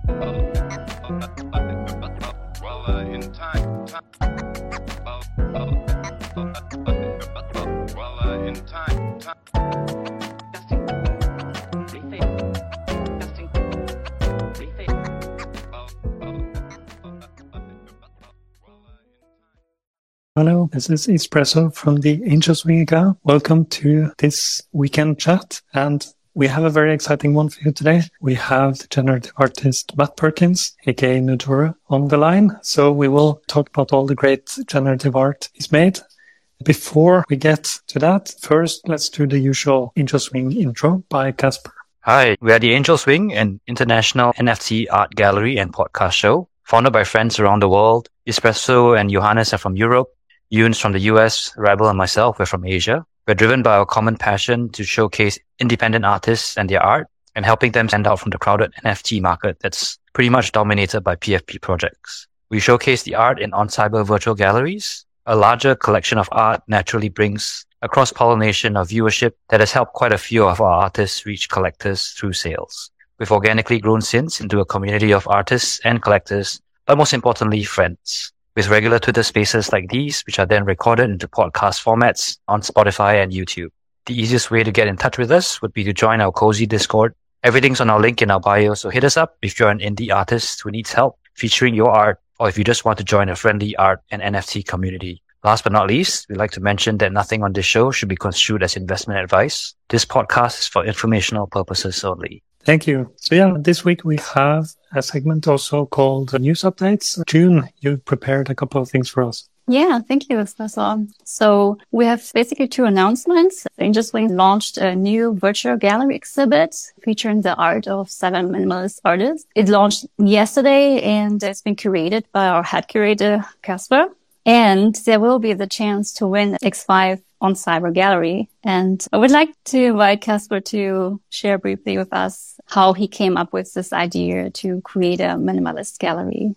Hello, this is Espresso from the Angels Wing account. Welcome to this weekend chat. And we have a very exciting one for you today. We have the generative artist Matt Perkins, aka Nudura, on the line. So we will talk about all the great generative art he's made. Before we get to that, first, let's do the usual Angels Wing intro by Casper. Hi, we are the Angels Wing, an international NFT art gallery and podcast show, founded by friends around the world. Espresso and Johannes are from Europe. Yoon's from the US, Rebel and myself, we're from Asia. We're driven by our common passion to showcase independent artists and their art and helping them stand out from the crowded NFT market that's pretty much dominated by PFP projects. We showcase the art in on-cyber virtual galleries. A larger collection of art naturally brings a cross-pollination of viewership that has helped quite a few of our artists reach collectors through sales. We've organically grown since into a community of artists and collectors, but most importantly, friends. With regular Twitter spaces like these, which are then recorded into podcast formats on Spotify and YouTube. The easiest way to get in touch with us would be to join our cozy Discord. Everything's on our link in our bio, so hit us up if you're an indie artist who needs help featuring your art, or if you just want to join a friendly art and NFT community. Last but not least, we'd like to mention that nothing on this show should be construed as investment advice. This podcast is for informational purposes only. Thank you. So this week we have a segment also called News Updates. June, you prepared a couple of things for us. Yeah, thank you, Espresso. So we have basically two announcements. Angels Wing launched a new virtual gallery exhibit featuring the art of 7 minimalist artists. It launched yesterday and it's been curated by our head curator, Casper. And there will be the chance to win X5 on Cyber Gallery. And I would like to invite Casper to share briefly with us how he came up with this idea to create a minimalist gallery.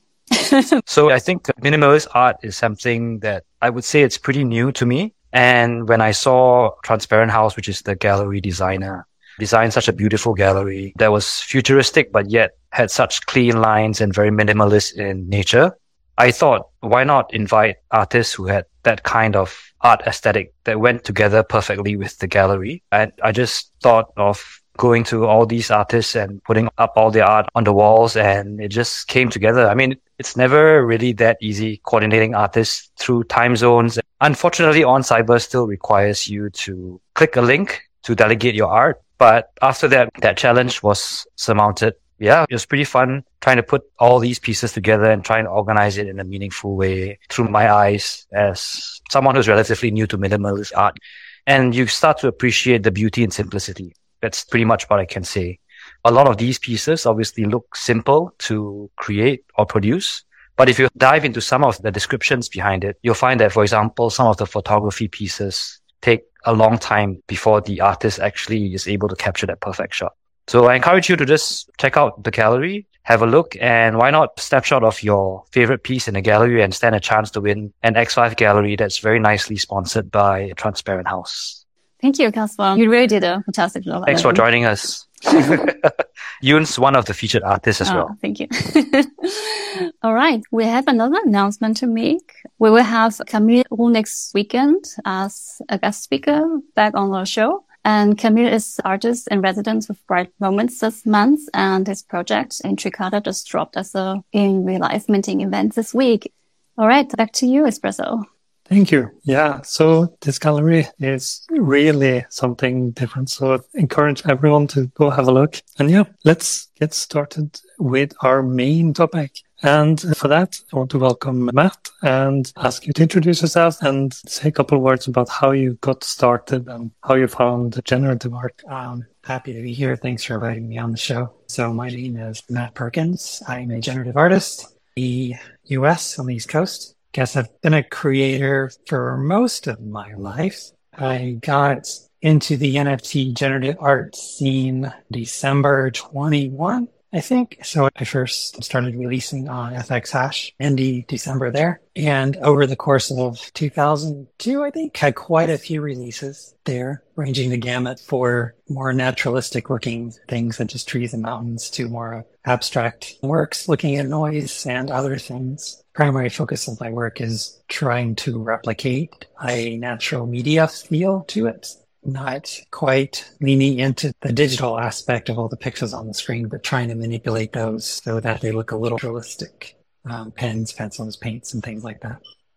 So I think minimalist art is something that I would say it's pretty new to me. And when I saw Transparent House, which is the gallery designer, design such a beautiful gallery that was futuristic, but yet had such clean lines and very minimalist in nature, I thought, why not invite artists who had that kind of art aesthetic that went together perfectly with the gallery? And I just thought of going to all these artists and putting up all their art on the walls, and it just came together. I mean, it's never really that easy coordinating artists through time zones. Unfortunately, On Cyber still requires you to click a link to delegate your art. But after that challenge was surmounted. Yeah, it was pretty fun trying to put all these pieces together and trying to organize it in a meaningful way through my eyes as someone who's relatively new to minimalist art. And you start to appreciate the beauty and simplicity. That's pretty much what I can say. A lot of these pieces obviously look simple to create or produce. But if you dive into some of the descriptions behind it, you'll find that, for example, some of the photography pieces take a long time before the artist actually is able to capture that perfect shot. So I encourage you to just check out the gallery, have a look, and why not snapshot of your favorite piece in the gallery and stand a chance to win an X5 gallery that's very nicely sponsored by Transparent House. Thank you, Casper. You really did a fantastic job. Thanks for joining us. Yoon's one of the featured artists as well. Thank you. All right. We have another announcement to make. We will have Camille next weekend as a guest speaker back on our show. And Camille is artist in residence with Bright Moments this month, and his project Intricata just dropped as a in real life minting event this week. All right, back to you, Espresso. Thank you. Yeah, so this gallery is really something different. So I encourage everyone to go have a look. And yeah, let's get started with our main topic. And for that, I want to welcome Matt and ask you to introduce yourself and say a couple of words about how you got started and how you found generative art. Happy to be here. Thanks for inviting me on the show. So my name is Matt Perkins. I'm a generative artist in the US on the East Coast. Guess I've been a creator for most of my life. I got into the NFT generative art scene December 21. I think so. I first started releasing on FX Hash in the December there. And over the course of 2002, I think, had quite a few releases there, ranging the gamut for more naturalistic looking things such as trees and mountains to more abstract works looking at noise and other things. Primary focus of my work is trying to replicate a natural media feel to it. Not quite leaning into the digital aspect of all the pixels on the screen, but trying to manipulate those so that they look a little realistic. Pens, pencils, paints, and things like that.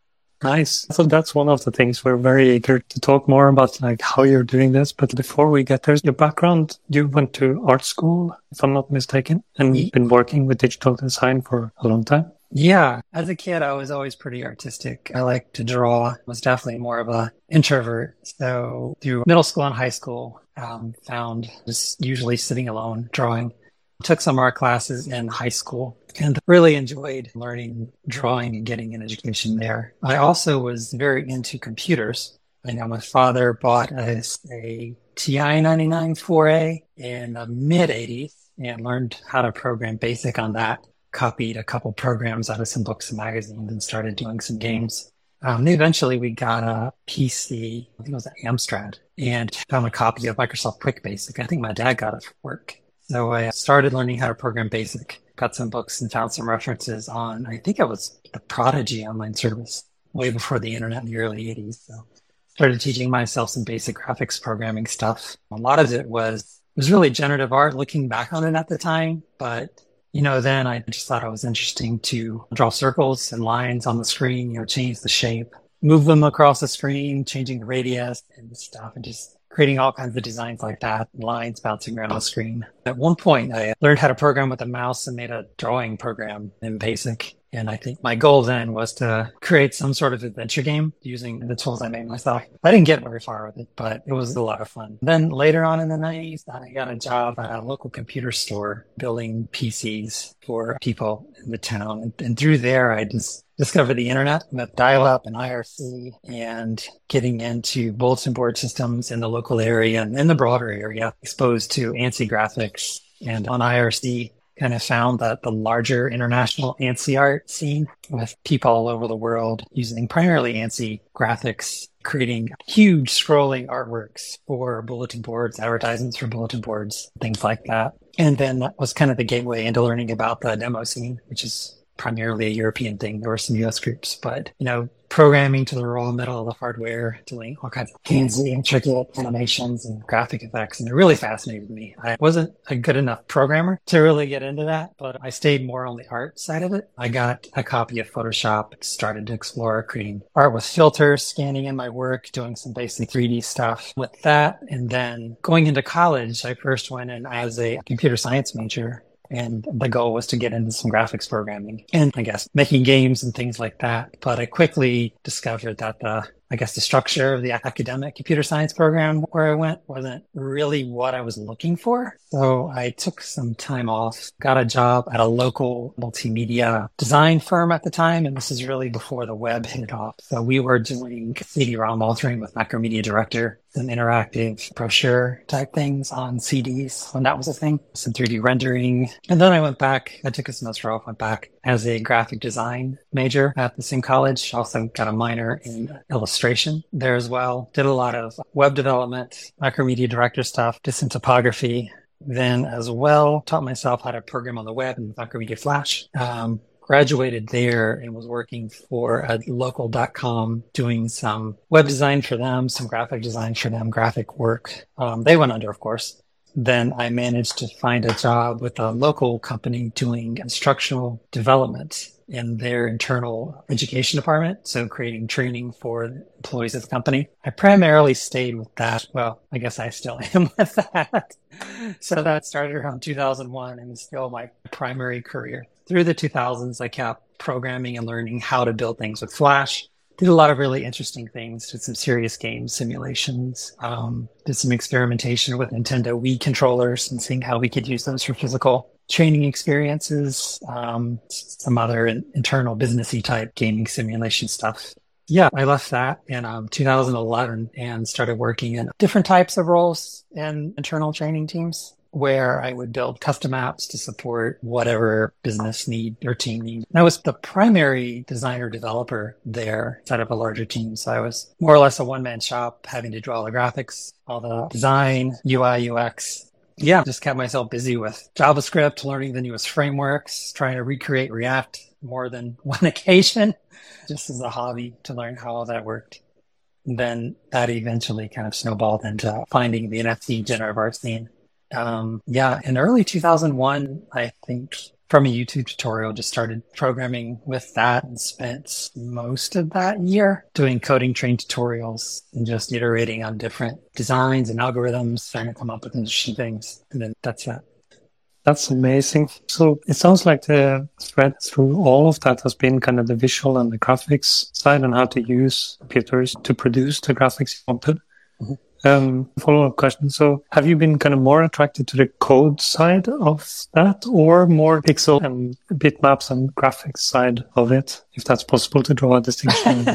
Nice. So that's one of the things we're very eager to talk more about, like how you're doing this. But before we get there, your background, you went to art school, if I'm not mistaken, and you've been working with digital design for a long time. Yeah. As a kid, I was always pretty artistic. I liked to draw. I was definitely more of an introvert. So through middle school and high school, found just usually sitting alone, drawing. Took some art classes in high school and really enjoyed learning drawing and getting an education there. I also was very into computers. I know my father bought us a TI-99 4A in the mid-'80s and learned how to program BASIC on that. Copied a couple programs out of some books and magazines and started doing some games. Eventually we got a PC, I think it was an Amstrad, and found a copy of Microsoft Quick Basic. I think my dad got it for work. So I started learning how to program BASIC, got some books and found some references on, I think it was the Prodigy online service, way before the internet in the early 80s. So started teaching myself some basic graphics programming stuff. A lot of it was really generative art looking back on it at the time, but then I just thought it was interesting to draw circles and lines on the screen, change the shape, move them across the screen, changing the radius and stuff, and just creating all kinds of designs like that, lines bouncing around on the screen. At one point, I learned how to program with a mouse and made a drawing program in BASIC. And I think my goal then was to create some sort of adventure game using the tools I made myself. I didn't get very far with it, but it was a lot of fun. Then later on in the 90s, I got a job at a local computer store building PCs for people in the town. And through there, I just discovered the internet with dial-up and IRC and getting into bulletin board systems in the local area and in the broader area, exposed to ANSI graphics and on IRC. Kind of found that the larger international ANSI art scene with people all over the world using primarily ANSI graphics, creating huge scrolling artworks for bulletin boards, advertisements for bulletin boards, things like that. And then that was kind of the gateway into learning about the demo scene, which is primarily a European thing. There were some US groups, but, programming to the raw metal of the hardware, doing all kinds of fancy, intricate animations and graphic effects. And it really fascinated me. I wasn't a good enough programmer to really get into that, but I stayed more on the art side of it. I got a copy of Photoshop, started to explore creating art with filters, scanning in my work, doing some basic 3D stuff with that. And then going into college, I first went in as a computer science major. And the goal was to get into some graphics programming and I guess making games and things like that. But I quickly discovered that the structure of the academic computer science program where I went wasn't really what I was looking for. So I took some time off, got a job at a local multimedia design firm at the time. And this is really before the web hit off. So we were doing CD-ROM altering with Macromedia Director, some interactive brochure type things on CDs when that was a thing, some 3D rendering. And then I took a semester off, went back as a graphic design major at the same college. Also got a minor in illustration there as well. Did a lot of web development, Macromedia Director stuff, did some topography. Then as well, taught myself how to program on the web in Macromedia Flash. Graduated there and was working for a local .com doing some web design for them, some graphic design for them, graphic work. They went under, of course. Then I managed to find a job with a local company doing instructional development in their internal education department. So creating training for employees of the company. I primarily stayed with that. Well, I guess I still am with that. So that started around 2001 and is still my primary career. Through the 2000s, I kept programming and learning how to build things with Flash. Did a lot of really interesting things, did some serious game simulations, did some experimentation with Nintendo Wii controllers and seeing how we could use those for physical training experiences, some other internal businessy type gaming simulation stuff. Yeah, I left that in 2011 and started working in different types of roles in internal training teams. where I would build custom apps to support whatever business need or team need. I was the primary designer developer there instead of a larger team. So I was more or less a one-man shop, having to do all the graphics, all the design, UI, UX. Yeah, just kept myself busy with JavaScript, learning the newest frameworks, trying to recreate React more than one occasion, just as a hobby to learn how all that worked. And then that eventually kind of snowballed into finding the NFT generative art scene. In early 2001, I think from a YouTube tutorial, just started programming with that and spent most of that year doing coding train tutorials and just iterating on different designs and algorithms, trying to come up with interesting things. And then that's that. That's amazing. So it sounds like the thread through all of that has been kind of the visual and the graphics side and how to use computers to produce the graphics you wanted. Mm-hmm. Follow-up question. So have you been kind of more attracted to the code side of that or more pixel and bitmaps and graphics side of it? If that's possible to draw a distinction.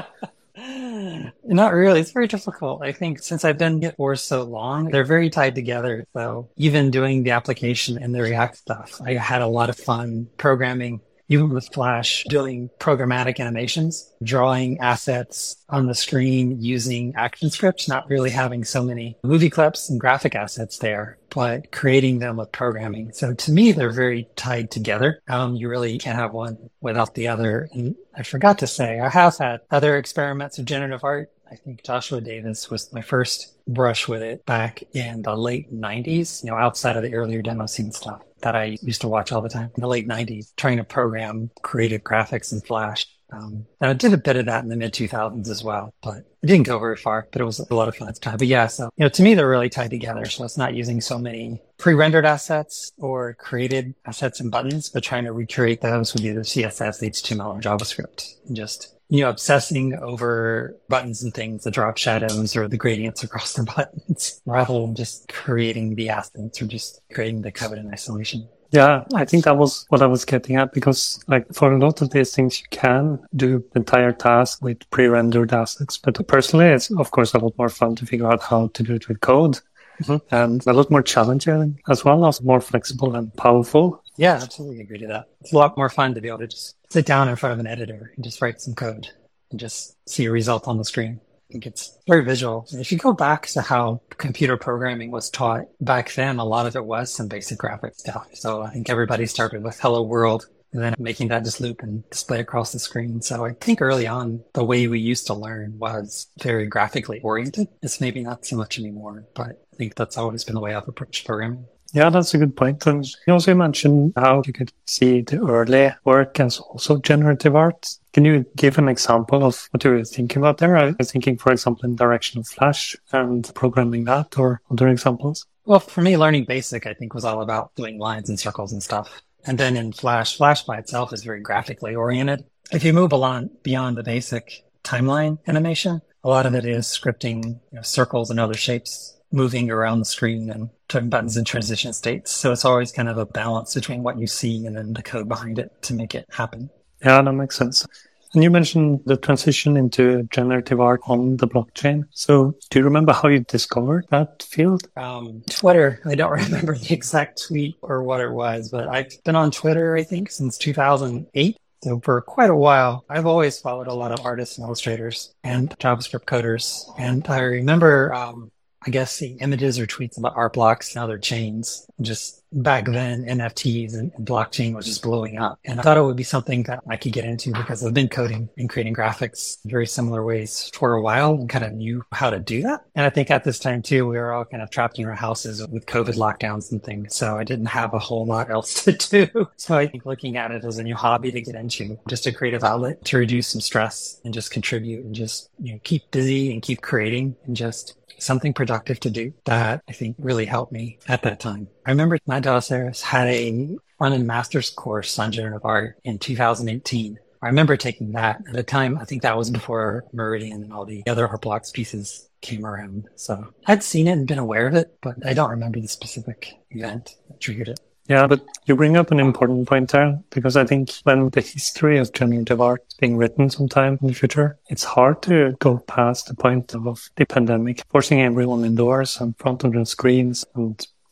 Not really. It's very difficult. I think since I've been here for so long, they're very tied together. So even doing the application and the React stuff, I had a lot of fun programming, even with Flash, doing programmatic animations, drawing assets on the screen using ActionScript, not really having so many movie clips and graphic assets there, but creating them with programming. So to me, they're very tied together. You really can't have one without the other. And I forgot to say, I have had other experiments of generative art. I think Joshua Davis was my first brush with it back in the late 90s, outside of the earlier demo scene stuff that I used to watch all the time in the late 90s, trying to program creative graphics in Flash. And I did a bit of that in the mid 2000s as well, but it didn't go very far, but it was a lot of fun at the time. But yeah, so, to me, they're really tied together. So it's not using so many pre-rendered assets or created assets and buttons, but trying to recreate those with either CSS, HTML, or JavaScript and just obsessing over buttons and things, the drop shadows or the gradients across the buttons, rather than just creating the assets or just creating the code in isolation. Yeah, I think that was what I was getting at because for a lot of these things, you can do the entire task with pre-rendered assets. But personally, it's of course a lot more fun to figure out how to do it with code. Mm-hmm. And a lot more challenging as well, also more flexible and powerful. Yeah, absolutely agree to that. It's a lot more fun to be able to just sit down in front of an editor and just write some code and just see a result on the screen. I think it's very visual. And if you go back to how computer programming was taught back then, a lot of it was some basic graphic stuff. So I think everybody started with Hello World and then making that just loop and display across the screen. So I think early on, the way we used to learn was very graphically oriented. It's maybe not so much anymore, but I think that's always been the way I've approached programming. Yeah, that's a good point. And you also mentioned how you could see the early work as also generative art. Can you give an example of what you were thinking about there? I was thinking, for example, in the direction of Flash and programming that or other examples. Well, for me, learning BASIC, I think, was all about doing lines and circles and stuff. And then in Flash by itself is very graphically oriented. If you move beyond the basic timeline animation, a lot of it is scripting circles and other shapes moving around the screen and turning buttons in transition states. So it's always kind of a balance between what you see and then the code behind it to make it happen. Yeah, that makes sense. And you mentioned the transition into generative art on the blockchain. So do you remember how you discovered that field? Twitter. I don't remember the exact tweet or what it was, but I've been on Twitter, I think, since 2008. So for quite a while, I've always followed a lot of artists and illustrators and JavaScript coders. And I remember, I guess, seeing images or tweets about art blocks and other chains. Just back then, NFTs and blockchain was just blowing up. And I thought it would be something that I could get into because I've been coding and creating graphics in very similar ways for a while and kind of knew how to do that. And I think at this time, too, we were all kind of trapped in our houses with COVID lockdowns and things. So I didn't have a whole lot else to do. So I think looking at it as a new hobby to get into, just a creative outlet to reduce some stress and just contribute and just keep busy and keep creating and just something productive to do that I think really helped me at that time. I remember Matt Dallas had a front-end master's course on generative art in 2018. I remember taking that at a time. I think that was before Meridian and all the other art blocks pieces came around. So I'd seen it and been aware of it, but I don't remember the specific event that triggered it. Yeah, but you bring up an important point there, because I think when the history of generative art is being written sometime in the future, it's hard to go past the point of the pandemic, forcing everyone indoors and in front of their screens and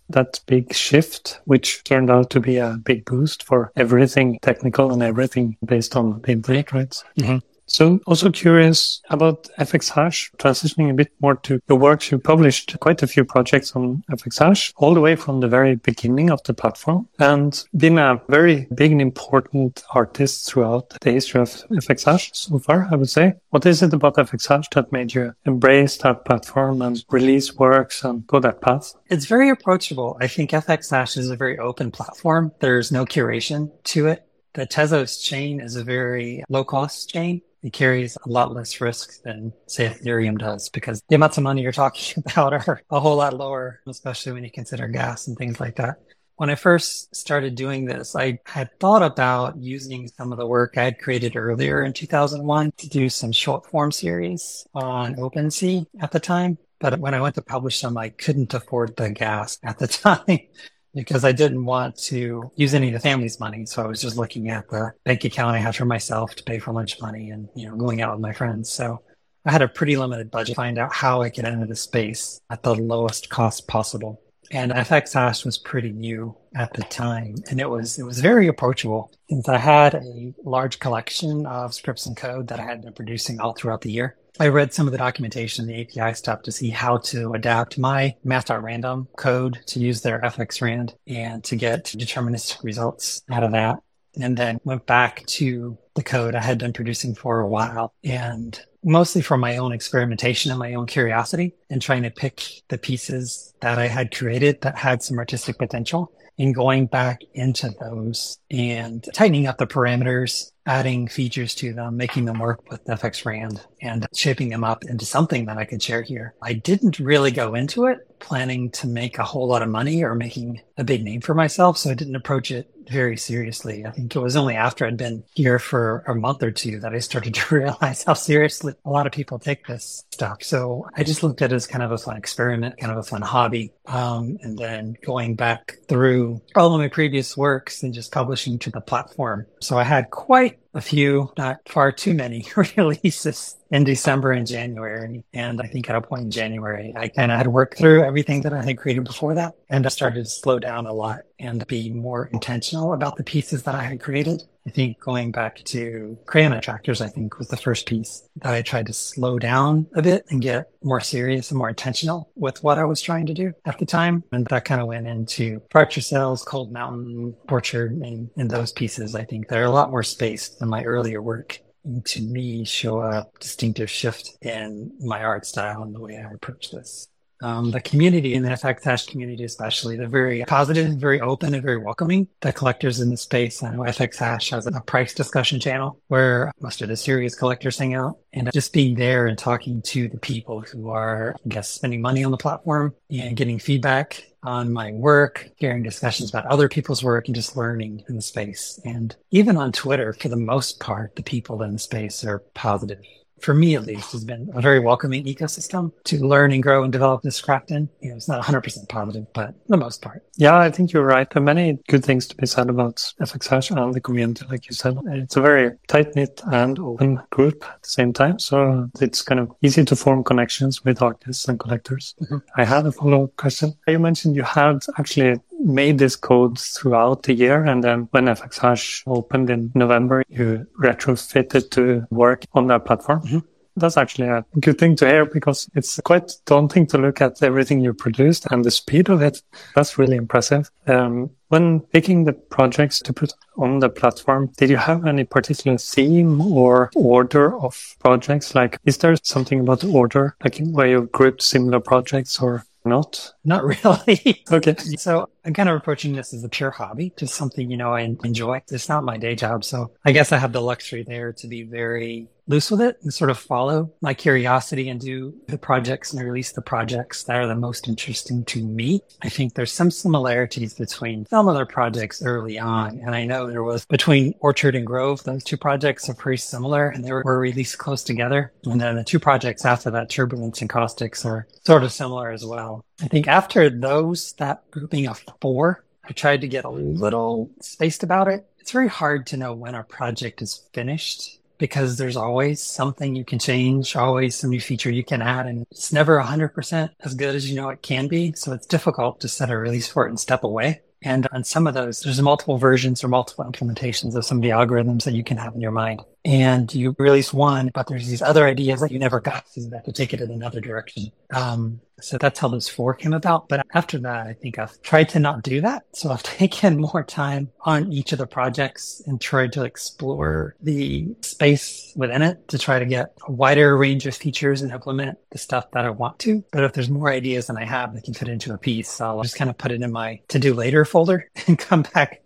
that big shift, which turned out to be a big boost for everything technical and everything based on the internet, right? Mm-hmm. So also curious about FXHash, transitioning a bit more to your works. You published quite a few projects on FXHash all the way from the very beginning of the platform and been a very big and important artist throughout the history of FXHash so far, I would say. What is it about FXHash that made you embrace that platform and release works and go that path? It's very approachable. I think FXHash is a very open platform. There's no curation to it. The Tezos chain is a very low-cost chain. It carries a lot less risk than, say, Ethereum does because the amounts of money you're talking about are a whole lot lower, especially when you consider gas and things like that. When I first started doing this, I had thought about using some of the work I had created earlier in 2001 to do some short form series on OpenSea at the time. But when I went to publish them, I couldn't afford the gas at the time. Because I didn't want to use any of the family's money. So I was just looking at the bank account I had for myself to pay for lunch money and, going out with my friends. So I had a pretty limited budget to find out how I could enter the space at the lowest cost possible. And FXHash was pretty new at the time. And it was very approachable since I had a large collection of scripts and code that I had been producing all throughout the year. I read some of the documentation, the API stuff to see how to adapt my math.random code to use their FXRAND and to get deterministic results out of that. And then went back to the code I had been producing for a while and mostly for my own experimentation and my own curiosity and trying to pick the pieces that I had created that had some artistic potential and going back into those and tightening up the parameters, adding features to them, making them work with FXRAND and shaping them up into something that I could share here. I didn't really go into it planning to make a whole lot of money or making a big name for myself. So I didn't approach it very seriously. I think it was only after I'd been here for a month or two that I started to realize how seriously a lot of people take this stuff. So I just looked at it as kind of a fun experiment, kind of a fun hobby. And then going back through all of my previous works and just publishing to the platform. So I had quite a few, not far too many releases in December and January. And I think at a point in January, I kind of had worked through everything that I had created before that. And I started to slow down a lot and be more intentional about the pieces that I had created. I think going back to Crayon Attractors, I think was the first piece that I tried to slow down a bit and get more serious and more intentional with what I was trying to do at the time. And that kind of went into Departure Cells, Cold Mountain, Orchard, and those pieces. I think they're a lot more spaced than my earlier work. And to me, show a distinctive shift in my art style and the way I approach this. The community in the FXHash community, especially, they're very positive, very open, and very welcoming. The collectors in the space, I know FXHash has a price discussion channel where most of the serious collectors hang out. And just being there and talking to the people who are, I guess, spending money on the platform and getting feedback on my work, hearing discussions about other people's work, and just learning in the space. And even on Twitter, for the most part, the people in the space are positive. For me, at least, has been a very welcoming ecosystem to learn and grow and develop this craft in. It's not 100% positive, but for the most part. Yeah, I think you're right. There are many good things to be said about FXHash and the community, like you said. It's a very tight-knit and open group at the same time. So it's kind of easy to form connections with artists and collectors. Mm-hmm. I had a follow-up question. You mentioned you had actually made this code throughout the year, and then when FXHash opened in November, you retrofitted to work on that platform. Mm-hmm. That's actually a good thing to hear because it's quite daunting to look at everything you produced and the speed of it. That's really impressive. When picking the projects to put on the platform, did you have any particular theme or order of projects? Like, is there something about the order, like where you've grouped similar projects or not? Not really. Okay. So I'm kind of approaching this as a pure hobby, just something, I enjoy. It's not my day job. So I guess I have the luxury there to be very loose with it and sort of follow my curiosity and do the projects and release the projects that are the most interesting to me. I think there's some similarities between some other projects early on. And I know there was between Orchard and Grove, those two projects are pretty similar and they were released close together. And then the two projects after that, Turbulence and Caustics, are sort of similar as well. I think after those, that grouping of 4, I tried to get a little spaced about it. It's very hard to know when a project is finished because there's always something you can change, always some new feature you can add, and it's never 100% as good as you know it can be. So it's difficult to set a release for it and step away. And on some of those, there's multiple versions or multiple implementations of some of the algorithms that you can have in your mind. And you release one, but there's these other ideas that you never got, so you have to take it in another direction. So that's how those 4 came about. But after that, I think I've tried to not do that. So I've taken more time on each of the projects and tried to explore the space within it to try to get a wider range of features and implement the stuff that I want to. But if there's more ideas than I have that can fit into a piece, I'll just kind of put it in my to-do later folder and come back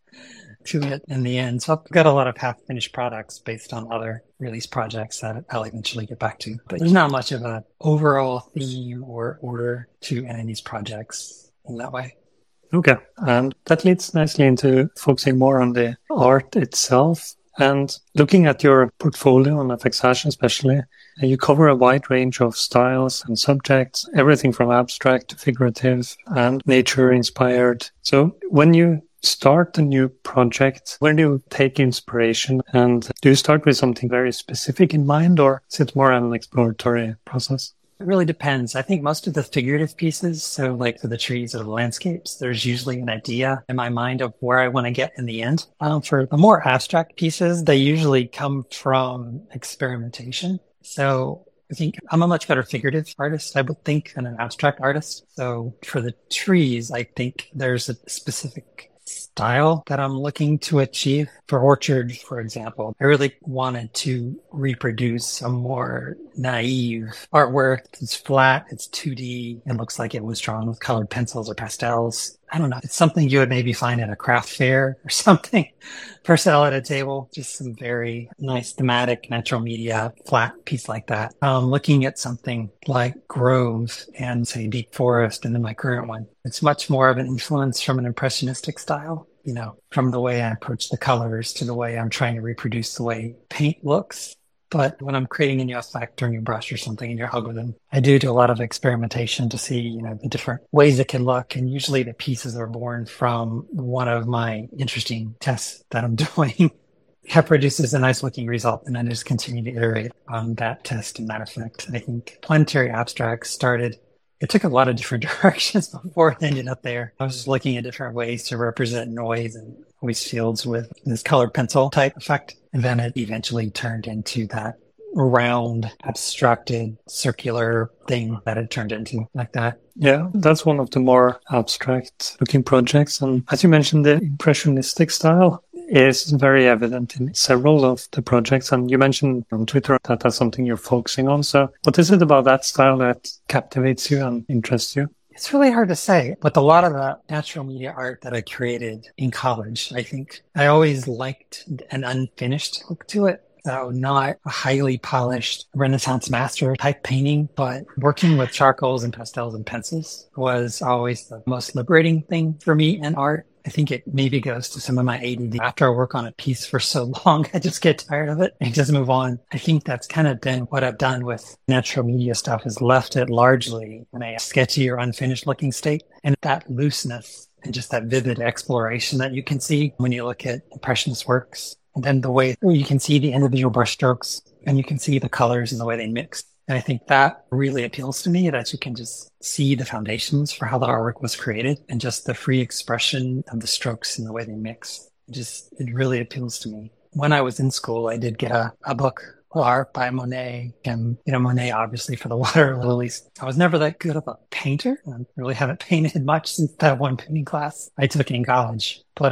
to it in the end. So I've got a lot of half-finished products based on other release projects that I'll eventually get back to. But there's not much of an overall theme or order to any of these projects in that way. Okay. And that leads nicely into focusing more on the art itself. And looking at your portfolio on FXhash especially, you cover a wide range of styles and subjects, everything from abstract to figurative and nature inspired. So when you start a new project, where do you take inspiration? And do you start with something very specific in mind, or is it more an exploratory process? It really depends. I think most of the figurative pieces, so like for the trees or the landscapes, there's usually an idea in my mind of where I want to get in the end. For the more abstract pieces, they usually come from experimentation. So I think I'm a much better figurative artist, I would think, than an abstract artist. So for the trees, I think there's a specific style that I'm looking to achieve. For orchard, for example, I really wanted to reproduce a more naive artwork. It's flat, it's 2D, it looks like it was drawn with colored pencils or pastels. I don't know. It's something you would maybe find at a craft fair or something for sale at a table. Just some very nice thematic natural media, flat piece like that. Looking at something like Grove and say Deep Forest and then my current one, it's much more of an influence from an impressionistic style, you know, from the way I approach the colors to the way I'm trying to reproduce the way paint looks. But when I'm creating a new effect or a new brush or something in your algorithm, I do a lot of experimentation to see, you know, the different ways it can look. And usually the pieces are born from one of my interesting tests that I'm doing. That produces a nice looking result. And I just continue to iterate on that test and that effect. I think Planetary Abstracts started, it took a lot of different directions before it ended up there. I was just looking at different ways to represent noise and noise fields with this colored pencil type effect. And then it eventually turned into that round, abstracted, circular thing that it turned into like that. Yeah, that's one of the more abstract looking projects. And as you mentioned, the impressionistic style is very evident in several of the projects. And you mentioned on Twitter that that's something you're focusing on. So what is it about that style that captivates you and interests you? It's really hard to say, but a lot of the natural media art that I created in college, I think I always liked an unfinished look to it. So not a highly polished Renaissance master type painting, but working with charcoals and pastels and pencils was always the most liberating thing for me in art. I think it maybe goes to some of my ADD. After I work on a piece for so long, I just get tired of it and just move on. I think that's kind of been what I've done with natural media stuff, is left it largely in a sketchy or unfinished looking state. And that looseness and just that vivid exploration that you can see when you look at Impressionist works. And then the way you can see the individual brushstrokes and you can see the colors and the way they mix. And I think that really appeals to me, that you can just see the foundations for how the artwork was created and just the free expression of the strokes and the way they mix. It really appeals to me. When I was in school, I did get a book, Art by Monet. And, you know, Monet, obviously, for the water lilies. I was never that good of a painter. I really haven't painted much since that one painting class I took in college. But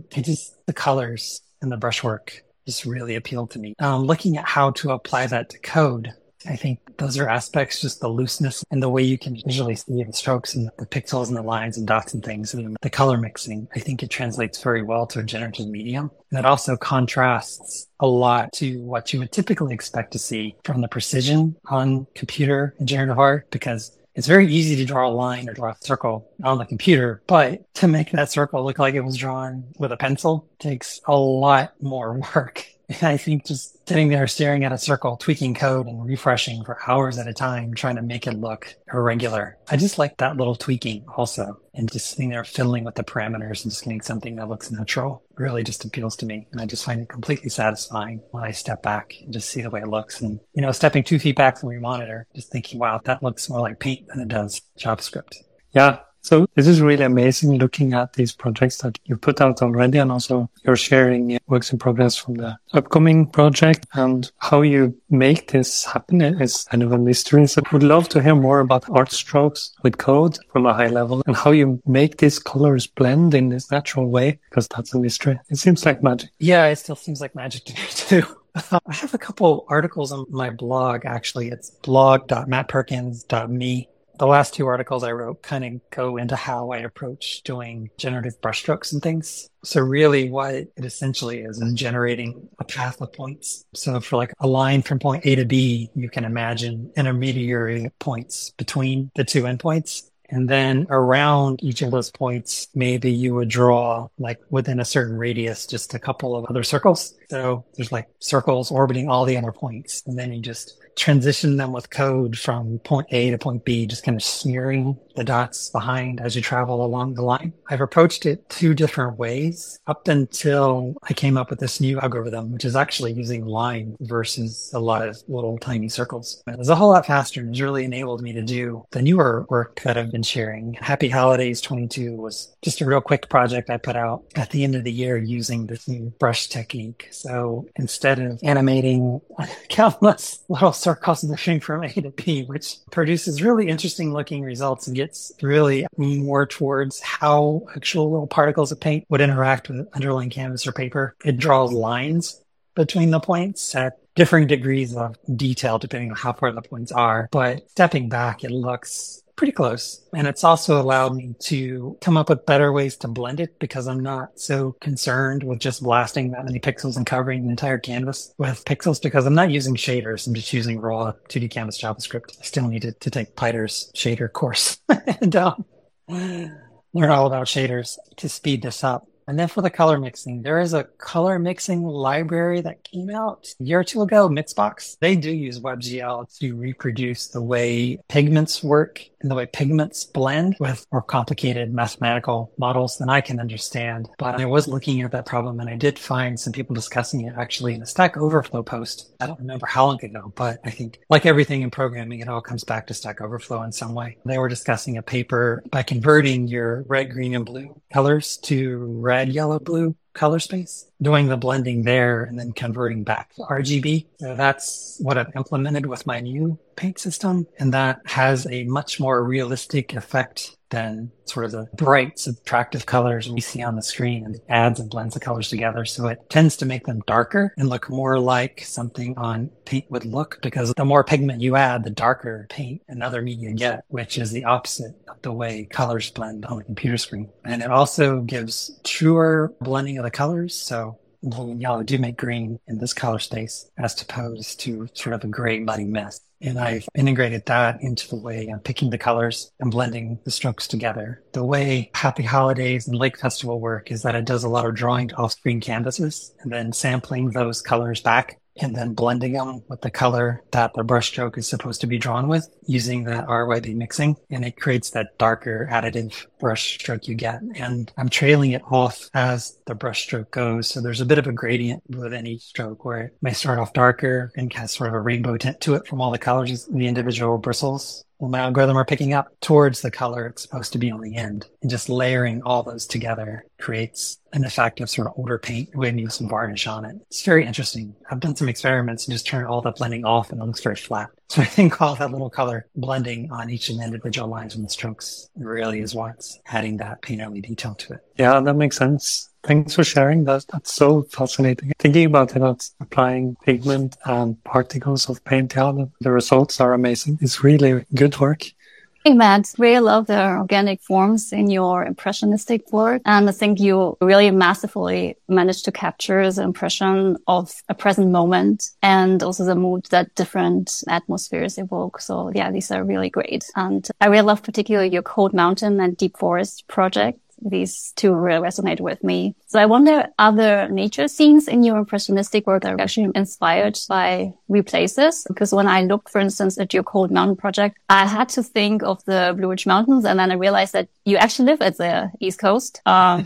the colors and the brushwork just really appealed to me. Looking at how to apply that to code, I think those are aspects, just the looseness and the way you can visually see the strokes and the pixels and the lines and dots and things and the color mixing. I think it translates very well to a generative medium. And it also contrasts a lot to what you would typically expect to see from the precision on computer and generative art, because it's very easy to draw a line or draw a circle on the computer, but to make that circle look like it was drawn with a pencil takes a lot more work. I think just sitting there staring at a circle, tweaking code and refreshing for hours at a time, trying to make it look irregular. I just like that little tweaking also. And just sitting there fiddling with the parameters and just getting something that looks natural really just appeals to me. And I just find it completely satisfying when I step back and just see the way it looks. And, stepping 2 feet back from your monitor, just thinking, wow, that looks more like paint than it does JavaScript. Yeah. So this is really amazing looking at these projects that you put out already, and also you're sharing works in progress from the upcoming project, and how you make this happen is kind of a mystery. So I would love to hear more about art strokes with code from a high level and how you make these colors blend in this natural way, because that's a mystery. It seems like magic. Yeah, it still seems like magic to me too. I have a couple articles on my blog, actually. It's blog.mattperkins.me. The last 2 articles I wrote kind of go into how I approach doing generative brushstrokes and things. So really what it essentially is generating a path of points. So for like a line from point A to B, you can imagine intermediary points between the 2 endpoints. And then around each of those points, maybe you would draw, like within a certain radius, just a couple of other circles. So there's like circles orbiting all the other points. And then you just transition them with code from point A to point B, just kind of smearing the dots behind as you travel along the line. I've approached it 2 different ways up until I came up with this new algorithm, which is actually using line versus a lot of little tiny circles. It was a whole lot faster and has really enabled me to do the newer work that I've been sharing. Happy Holidays 22 was just a real quick project I put out at the end of the year using this new brush technique. So instead of animating countless little circles moving from A to B, which produces really interesting looking results and gets really more towards how actual little particles of paint would interact with underlying canvas or paper. It draws lines between the points at differing degrees of detail depending on how far the points are. But stepping back, it looks pretty close. And it's also allowed me to come up with better ways to blend it, because I'm not so concerned with just blasting that many pixels and covering the entire canvas with pixels, because I'm not using shaders. I'm just using raw 2D canvas JavaScript. I still need to take Pyder's shader course and learn all about shaders to speed this up. And then for the color mixing, there is a color mixing library that came out a year or 2 ago, Mixbox. They do use WebGL to reproduce the way pigments work and the way pigments blend with more complicated mathematical models than I can understand. But I was looking at that problem, and I did find some people discussing it actually in a Stack Overflow post. I don't remember how long ago, but I think like everything in programming, it all comes back to Stack Overflow in some way. They were discussing a paper by converting your red, green, and blue colors to red, yellow, blue color space, doing the blending there and then converting back to RGB. So that's what I've implemented with my new paint system. And that has a much more realistic effect than sort of the bright subtractive colors we see on the screen, and it adds and blends the colors together. So it tends to make them darker and look more like something on paint would look, because the more pigment you add, the darker paint and other media get, which is the opposite of the way colors blend on the computer screen. And it also gives truer blending of the colors. So blue and yellow do make green in this color space, as opposed to sort of a gray, muddy mess. And I've integrated that into the way I'm picking the colors and blending the strokes together. The way Happy Holidays and Lake Festival work is that it does a lot of drawing to off-screen canvases and then sampling those colors back and then blending them with the color that the brushstroke is supposed to be drawn with, using that RYB mixing. And it creates that darker additive brushstroke you get. And I'm trailing it off as the brushstroke goes. So there's a bit of a gradient within each stroke where it may start off darker and has sort of a rainbow tint to it from all the colors in the individual bristles. Well, my algorithm are picking up towards the color it's supposed to be on the end, and just layering all those together creates an effect of sort of older paint when you use some varnish on it. It's very interesting. I've done some experiments and just turned all the blending off, and it looks very flat. So I think all that little color blending on each of the individual lines and the strokes really is what's adding that painterly detail to it. Yeah, that makes sense. Thanks for sharing that. That's so fascinating. Thinking about it, that's applying pigment and particles of paint, yeah, the results are amazing. It's really good work. Hey, Matt, really love the organic forms in your impressionistic work. And I think you really masterfully managed to capture the impression of a present moment and also the mood that different atmospheres evoke. So yeah, these are really great. And I really love particularly your Cold Mountain and Deep Forest projects. these two really resonate with me. So I wonder, are there nature scenes in your impressionistic work that are actually inspired by replaces? Because when I looked, for instance, at your Cold Mountain project, I had to think of the Blue Ridge Mountains, and then I realized that you actually live at the East Coast,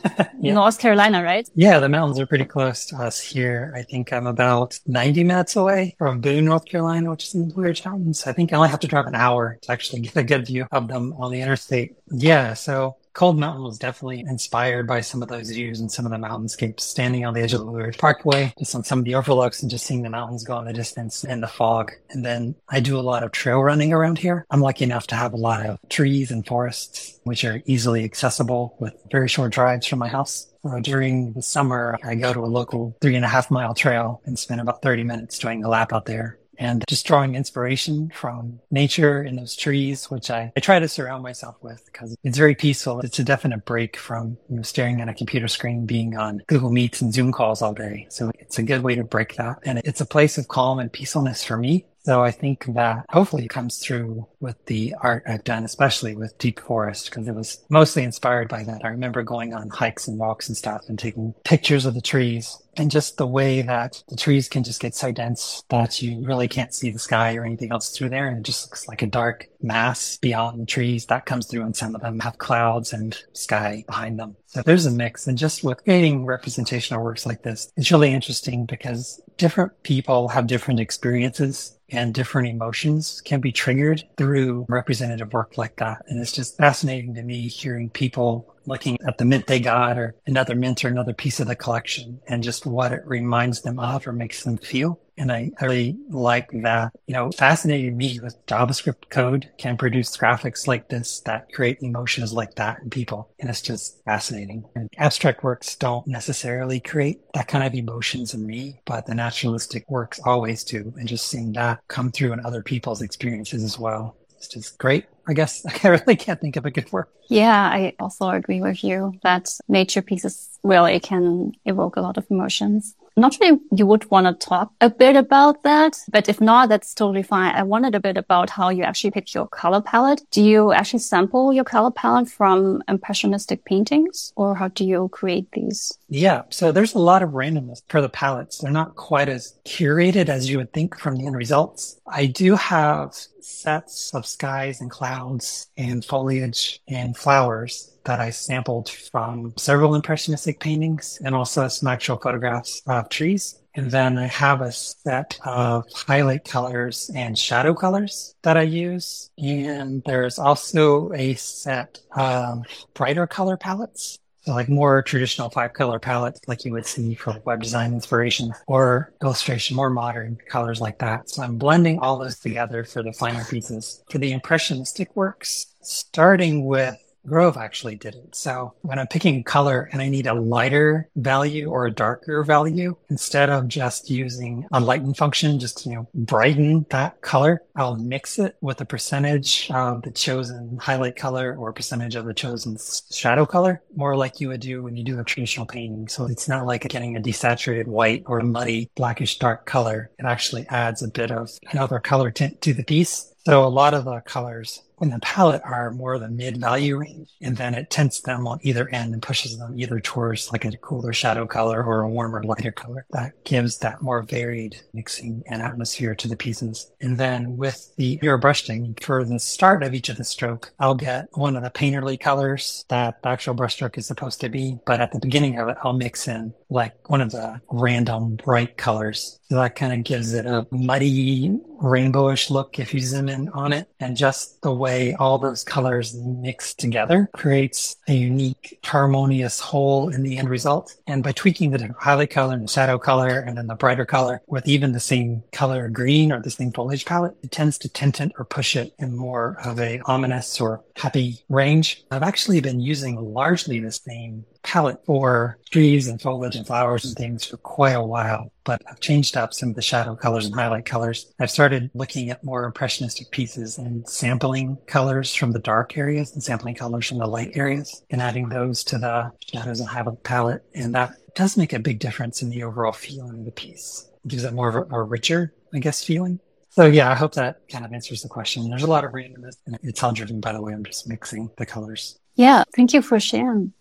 North Carolina, right? Yeah, the mountains are pretty close to us here. I think I'm about 90 minutes away from Boone, North Carolina, which is in the Blue Ridge Mountains. I think I only have to drive an hour to actually get a good view of them on the interstate. Yeah, so Cold Mountain was definitely inspired by some of those views and some of the mountainscapes, standing on the edge of the Blue Ridge Parkway, just on some of the overlooks and just seeing the mountains go in the distance in the fog. And then I do a lot of trail running around here. I'm lucky enough to have a lot of trees and forests, which are easily accessible with very short drives from my house. During the summer, I go to a local 3.5-mile trail and spend about 30 minutes doing a lap out there. And just drawing inspiration from nature and those trees, which I try to surround myself with because it's very peaceful. It's a definite break from staring at a computer screen, being on Google Meets and Zoom calls all day. So it's a good way to break that. And it's a place of calm and peacefulness for me. So I think that hopefully it comes through with the art I've done, especially with Deep Forest, because it was mostly inspired by that. I remember going on hikes and walks and stuff and taking pictures of the trees and just the way that the trees can just get so dense that you really can't see the sky or anything else through there. And it just looks like a dark mass beyond the trees. That comes through, and some of them have clouds and sky behind them. So there's a mix. And just with creating representational works like this, it's really interesting because different people have different experiences and different emotions can be triggered through representative work like that. And it's just fascinating to me hearing people looking at the mint they got or another mint or another piece of the collection and just what it reminds them of or makes them feel. And I really like that, fascinating me with JavaScript code can produce graphics like this that create emotions like that in people. And it's just fascinating. And abstract works don't necessarily create that kind of emotions in me, but the naturalistic works always do. And just seeing that come through in other people's experiences as well. It's just great. I guess I really can't think of a good work. Yeah, I also agree with you that nature pieces really can evoke a lot of emotions. Not sure if you would want to talk a bit about that, but if not, that's totally fine. I wondered a bit about how you actually pick your color palette. Do you actually sample your color palette from impressionistic paintings, or how do you create these? Yeah, so there's a lot of randomness for the palettes. They're not quite as curated as you would think from the end results. I do have sets of skies and clouds and foliage and flowers that I sampled from several impressionistic paintings and also some actual photographs of trees. And then I have a set of highlight colors and shadow colors that I use. And there's also a set of brighter color palettes. So like more traditional 5-color palettes like you would see for web design inspiration or illustration, more modern colors like that. So I'm blending all those together for the final pieces. For the impressionistic works, starting with Grove actually did it. So when I'm picking a color and I need a lighter value or a darker value, instead of just using a lighten function, just, brighten that color, I'll mix it with a percentage of the chosen highlight color or percentage of the chosen shadow color, more like you would do when you do a traditional painting. So it's not like getting a desaturated white or a muddy blackish dark color. It actually adds a bit of another color tint to the piece. So a lot of the colors in the palette are more the mid-value range, and then it tints them on either end and pushes them either towards like a cooler shadow color or a warmer, lighter color. That gives that more varied mixing and atmosphere to the pieces. And then with the pure brushing, for the start of each of the stroke, I'll get one of the painterly colors that the actual brushstroke is supposed to be, but at the beginning of it, I'll mix in like one of the random bright colors. So that kind of gives it a muddy, rainbowish look if you zoom in on it. And just the way all those colors mix together creates a unique, harmonious whole in the end result. And by tweaking the highlight color and the shadow color and then the brighter color with even the same color green or the same foliage palette, it tends to tint it or push it in more of a ominous or happy range. I've actually been using largely the same palette for trees and foliage and flowers and things for quite a while, but I've changed up some of the shadow colors and highlight colors. I've started looking at more impressionistic pieces and sampling colors from the dark areas and sampling colors from the light areas and adding those to the shadows and highlight palette. And that does make a big difference in the overall feeling of the piece. It gives it more of a richer, feeling. So yeah, I hope that kind of answers the question. There's a lot of randomness, and it's all driven by the way I'm just mixing the colors. Yeah, thank you for sharing.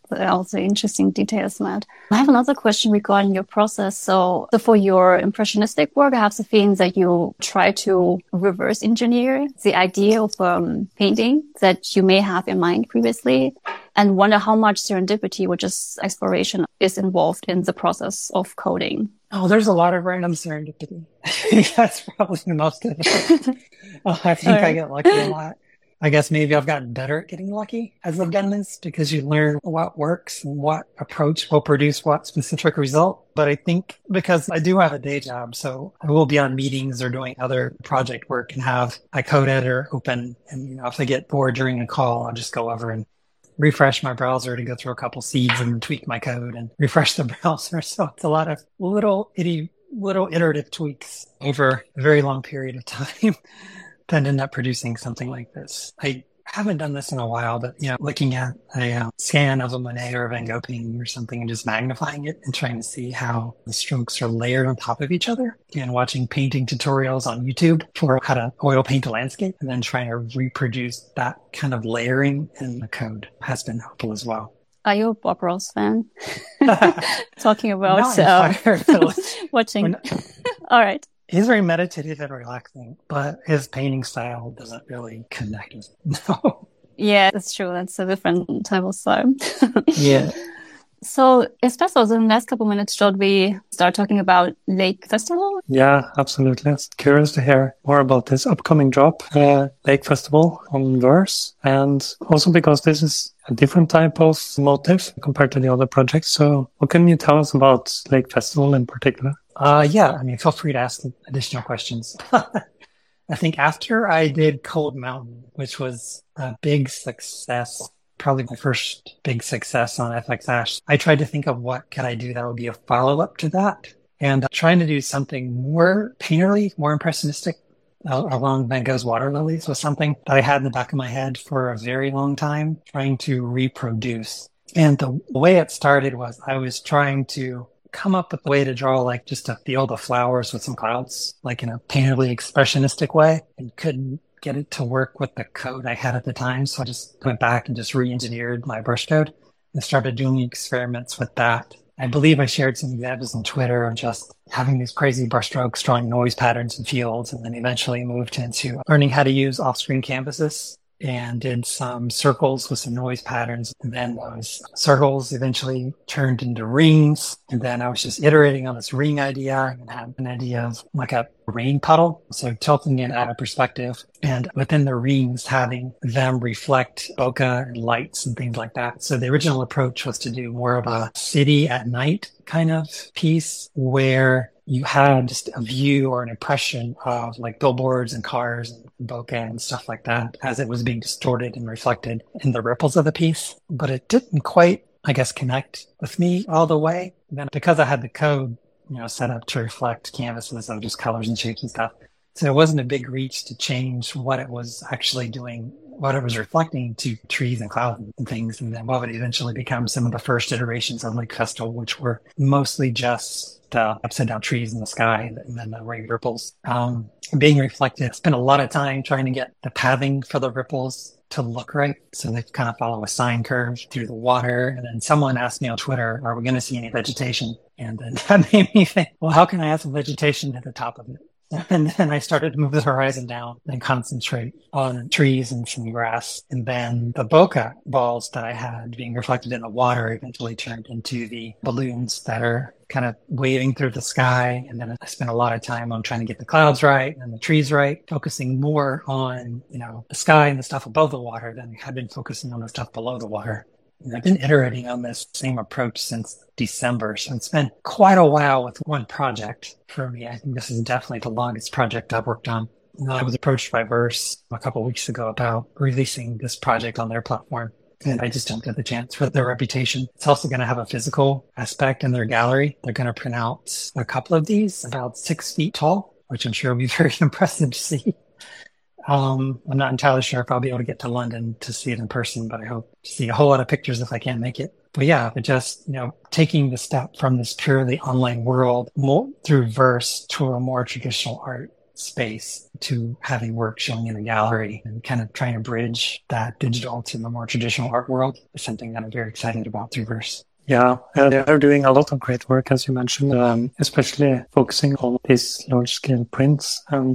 Also interesting details, Matt. I have another question regarding your process. So for your impressionistic work, I have the feeling that you try to reverse engineer the idea of painting that you may have in mind previously, and wonder how much serendipity, which is exploration, is involved in the process of coding. Oh, there's a lot of random serendipity. That's probably the most of it. I think I get lucky a lot. I guess maybe I've gotten better at getting lucky as I've done this, because you learn what works and what approach will produce what specific result. But I think because I do have a day job, so I will be on meetings or doing other project work and have my code editor open. And, if I get bored during a call, I'll just go over and refresh my browser to go through a couple seeds and tweak my code and refresh the browser. So it's a lot of little iterative tweaks over a very long period of time that end up producing something like this. I haven't done this in a while, but, looking at a scan of a Monet or a Van Gogh painting or something and just magnifying it and trying to see how the strokes are layered on top of each other, and watching painting tutorials on YouTube for how to oil paint a landscape, and then trying to reproduce that kind of layering in the code has been helpful as well. Are you a Bob Ross fan? Talking about watching. All right. He's very meditative and relaxing, but his painting style doesn't really connect with me. No. Yeah, that's true. That's a different type of style. Yeah. So, especially in the next couple of minutes, should we start talking about Lake Festival? Yeah, absolutely. I'm curious to hear more about this upcoming drop, Lake Festival on Verse, and also because this is a different type of motif compared to the other projects. So what can you tell us about Lake Festival in particular? Feel free to ask additional questions. I think after I did Cold Mountain, which was a big success, probably my first big success on FXAsh, I tried to think of what could I do that would be a follow-up to that. And trying to do something more painterly, more impressionistic along Van Gogh's Water Lilies was something that I had in the back of my head for a very long time, trying to reproduce. And the way it started was I was trying to come up with a way to draw just a field of flowers with some clouds, in a painterly expressionistic way, and couldn't get it to work with the code I had at the time. So I just went back and just re-engineered my brush code and started doing experiments with that. I believe I shared some examples on Twitter of just having these crazy brushstrokes, drawing noise patterns in fields, and then eventually moved into learning how to use off-screen canvases and did some circles with some noise patterns. And then those circles eventually turned into rings. And then I was just iterating on this ring idea and had an idea of a rain puddle. So tilting it out of perspective, and within the rings, having them reflect bokeh and lights and things like that. So the original approach was to do more of a city at night kind of piece where you had just a view or an impression of billboards and cars and bokeh and stuff like that as it was being distorted and reflected in the ripples of the piece. But it didn't quite, connect with me all the way. And then because I had the code, set up to reflect canvases of just colors and shapes and stuff. So it wasn't a big reach to change what it was actually doing, what it was reflecting to trees and clouds and things. And then what would eventually become some of the first iterations of Lake Festival, which were mostly just upside down trees in the sky and then the rain ripples being reflected. I spent a lot of time trying to get the pathing for the ripples to look right. So they kind of follow a sine curve through the water. And then someone asked me on Twitter, are we going to see any vegetation? And then that made me think, well, how can I add some vegetation at the top of it? And then I started to move the horizon down and concentrate on trees and some grass. And then the bokeh balls that I had being reflected in the water eventually turned into the balloons that are kind of waving through the sky. And then I spent a lot of time on trying to get the clouds right and the trees right, focusing more on, the sky and the stuff above the water than I had been focusing on the stuff below the water. And I've been iterating on this same approach since December. So it's been quite a while with one project for me. I think this is definitely the longest project I've worked on. I was approached by Verse a couple of weeks ago about releasing this project on their platform. And I just don't get the chance for their reputation. It's also going to have a physical aspect in their gallery. They're going to print out a couple of these about 6 feet tall, which I'm sure will be very impressive to see. I'm not entirely sure if I'll be able to get to London to see it in person, but I hope to see a whole lot of pictures if I can't make it. But yeah, but just, taking the step from this purely online world more through Verse to a more traditional art space to having work showing in a gallery, and kind of trying to bridge that digital to the more traditional art world is something that I'm very excited about through Verse. Yeah, they're doing a lot of great work, as you mentioned, especially focusing on these large-scale prints. And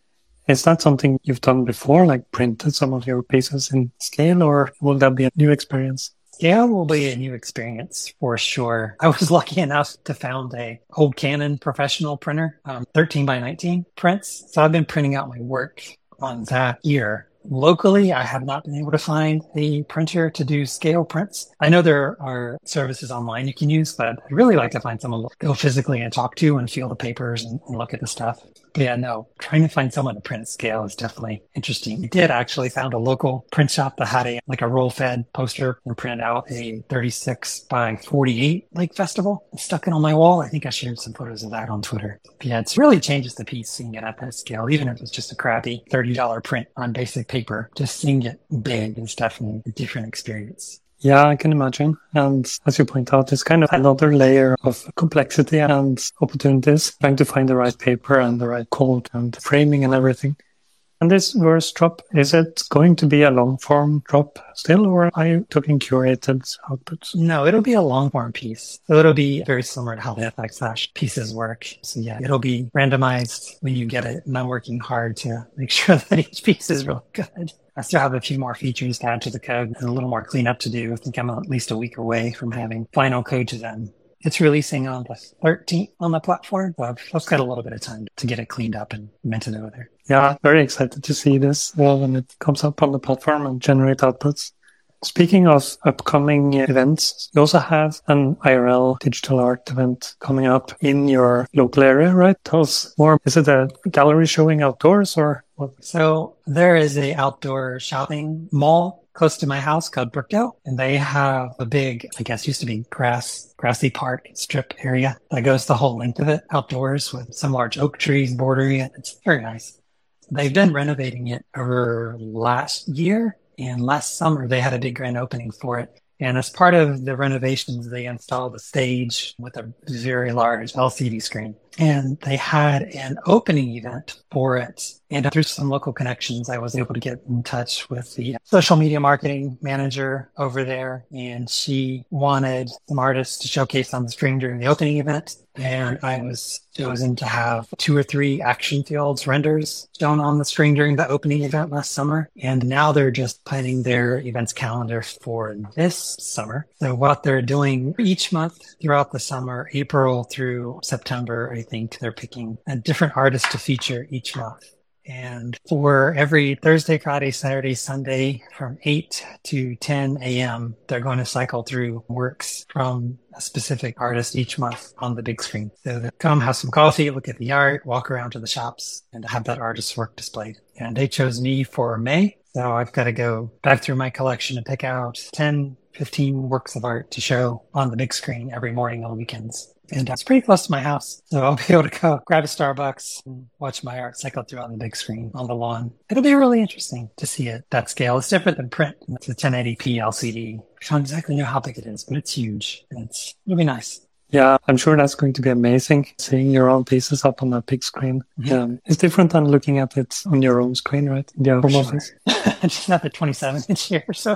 is that something you've done before, like printed some of your pieces in scale, or will that be a new experience? Scale will be a new experience for sure. I was lucky enough to found a old Canon professional printer, 13 by 19 prints. So I've been printing out my work on that here. Locally, I have not been able to find a printer to do scale prints. I know there are services online you can use, but I'd really like to find someone to go physically and talk to and feel the papers and look at the stuff. But yeah, no, trying to find someone to print scale is definitely interesting. I did actually found a local print shop that had a roll-fed poster and printed out a 36 by 48 Lake Festival and stuck it on my wall. I think I shared some photos of that on Twitter. But yeah, it really changes the piece seeing it at that scale, even if it's just a crappy $30 print on basic paper. Just seeing it big is definitely a different experience. Yeah, I can imagine. And as you point out, it's kind of another layer of complexity and opportunities, trying to find the right paper and the right code and framing and everything. And this Verse drop, is it going to be a long form drop still, or are you talking curated outputs? No, it'll be a long form piece. So it'll be very similar to how the FX pieces work. So yeah, it'll be randomized when you get it. And I'm working hard to make sure that each piece is really good. I still have a few more features to add to the code and a little more cleanup to do. I think I'm at least a week away from having final code to them. It's releasing on the 13th on the platform. So I've got a little bit of time to get it cleaned up and minted over there. Yeah, very excited to see this when it comes up on the platform and generate outputs. Speaking of upcoming events, you also have an IRL digital art event coming up in your local area, right? Tell us more. Is it a gallery showing outdoors or what? So there is a outdoor shopping mall close to my house called Brookdale, and they have a big, I guess used to be grassy park strip area that goes the whole length of it outdoors with some large oak trees bordering it. It's very nice. They've been renovating it over last year, and last summer they had a big grand opening for it. And as part of the renovations, they installed a stage with a very large LCD screen. And they had an opening event for it. And through some local connections, I was able to get in touch with the social media marketing manager over there. And she wanted some artists to showcase on the screen during the opening event. And I was chosen to have 2 or 3 Action Fields renders shown on the screen during the opening event last summer. And now they're just planning their events calendar for this summer. So what they're doing each month throughout the summer, April through September, I think they're picking a different artist to feature each month. And for every Thursday, Friday, Saturday, Sunday from 8 to 10 a.m., they're going to cycle through works from a specific artist each month on the big screen. So they come, have some coffee, look at the art, walk around to the shops, and have that artist's work displayed. And they chose me for May. So I've got to go back through my collection and pick out 10, 15 works of art to show on the big screen every morning on weekends. And it's pretty close to my house. So I'll be able to go grab a Starbucks and watch my art cycle through on the big screen on the lawn. It'll be really interesting to see it that scale. It's different than print. It's a 1080p LCD. I don't exactly know how big it is, but it's huge. And it'll be nice. Yeah, I'm sure that's going to be amazing, seeing your own pieces up on a big screen. Mm-hmm. It's different than looking at it on your own screen, right? In the home office. It's just not the 27-inch here, so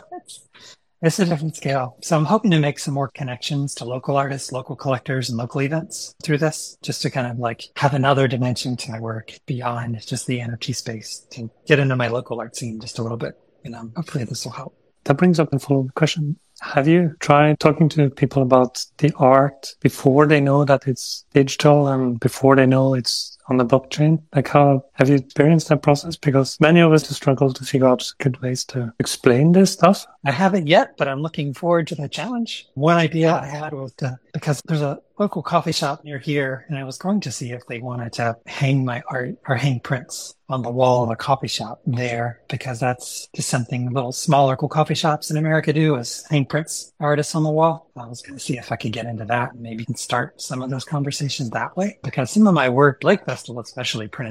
it's a different scale. So I'm hoping to make some more connections to local artists, local collectors, and local events through this, just to kind of like have another dimension to my work beyond just the NFT space, to get into my local art scene just a little bit. And hopefully this will help. That brings up a follow-up question. Have you tried talking to people about the art before they know that it's digital and before they know it's on the blockchain? Like, how have you experienced that process? Because many of us struggle to figure out good ways to explain this stuff. I haven't yet, but I'm looking forward to that challenge. One idea I had was because there's a local coffee shop near here, and I was going to see if they wanted to hang my art or hang prints on the wall of a coffee shop there, because that's just something little small local coffee shops in America do, is hang prints, artists on the wall. I was going to see if I could get into that and maybe start some of those conversations that way, because some of my work, Lake Festival especially, printed out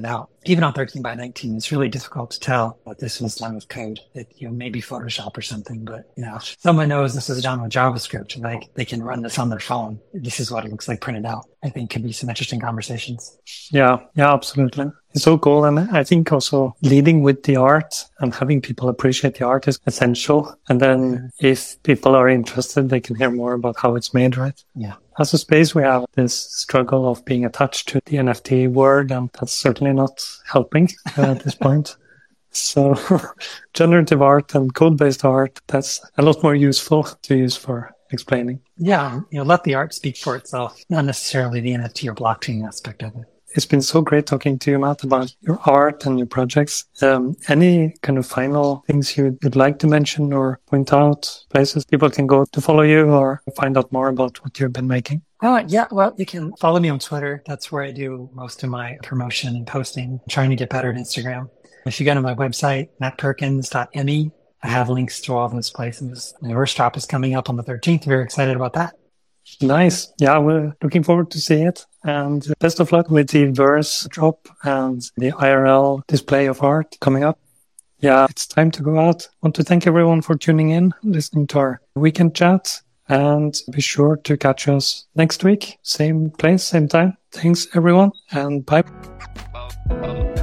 even on 13 by 19, it's really difficult to tell that this was done with code. It, maybe Photoshop or something, but, someone knows this is done with JavaScript and they can run this on their phone. This is what it looks like printed out. I think could be some interesting conversations. Yeah, absolutely. It's so cool. And I think also leading with the art and having people appreciate the art is essential. And then if people are interested, they can hear more about how it's made, right? Yeah. As a space, we have this struggle of being attached to the NFT world, and that's certainly not helping at this point. So generative art and code-based art, that's a lot more useful to use for explaining. Yeah. Let the art speak for itself, not necessarily the NFT or blockchain aspect of it. It's been so great talking to you, Matt, about your art and your projects. Any kind of final things you'd like to mention or point out, places people can go to follow you or find out more about what you've been making? Yeah. Well, you can follow me on Twitter. That's where I do most of my promotion and posting. I'm trying to get better at Instagram. If you go to my website, mattperkins.me, I have links to all those places. My workshop is coming up on the 13th. Very excited about that. Nice. Yeah, we're looking forward to see it. And best of luck with the Verse drop and the IRL display of art coming up. Yeah, it's time to go out. I want to thank everyone for tuning in, listening to our weekend chat. And be sure to catch us next week. Same place, same time. Thanks, everyone. And bye.